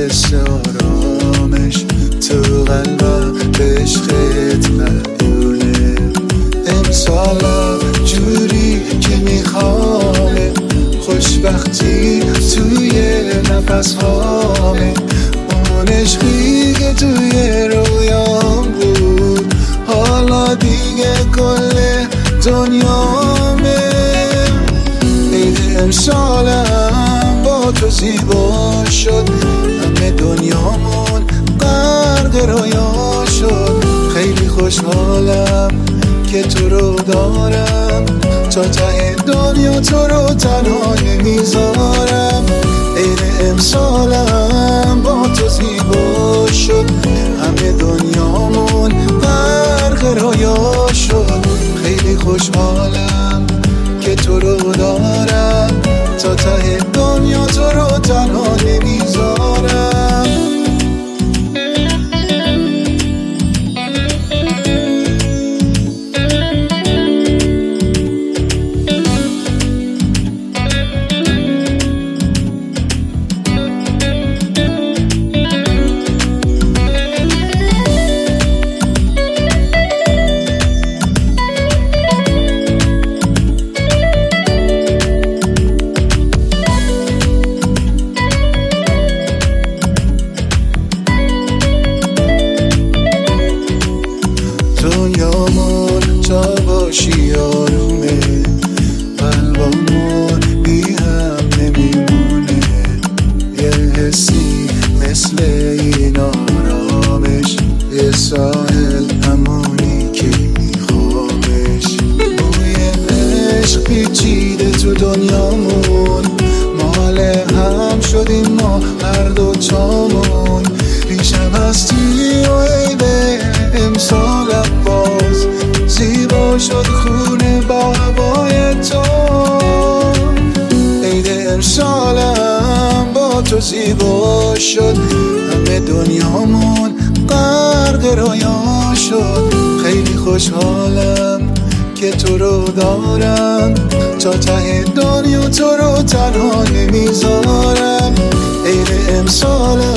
قصه آرامش تو قلبم عشقت معدونه. امسالم جوری که میخوامه، خوشبختی توی نفس هامه. اون عشقی که توی رویام بود حالا دیگه کل دنیامه. عید امسالم با تو زیبا شد، همه دنیامون غرق رویا شد. خیلی خوشحالم که تو رو دارم، تا ته دنیا تو رو تنها نمیذارم. عید امسالم با تو زیبا شد، همه دنیامون غرق رویا شد. خیلی خوشحالم که تو رو دارم، تا ته دنیا تو رو تنها نمیذارم. دنیامون تا باشی آرومه، قلبامون بی هم نمیمونه. یه حسی مثل این آرامش، یه ساحل همونی که میخوابش. بوی عشق پیچیده تو دنیامون، مال هم شدیم ما هر دو تامون. پیشم هستی و عیده امسالم باز زیبا شد خونه با هوای تو. عید امسالم با تو زیبا شد، همه دنیامون غرق رویا شد. خیلی خوشحالم که تو رو دارم، تا ته دنیا تو رو تنها نمیذارم. عید امسالم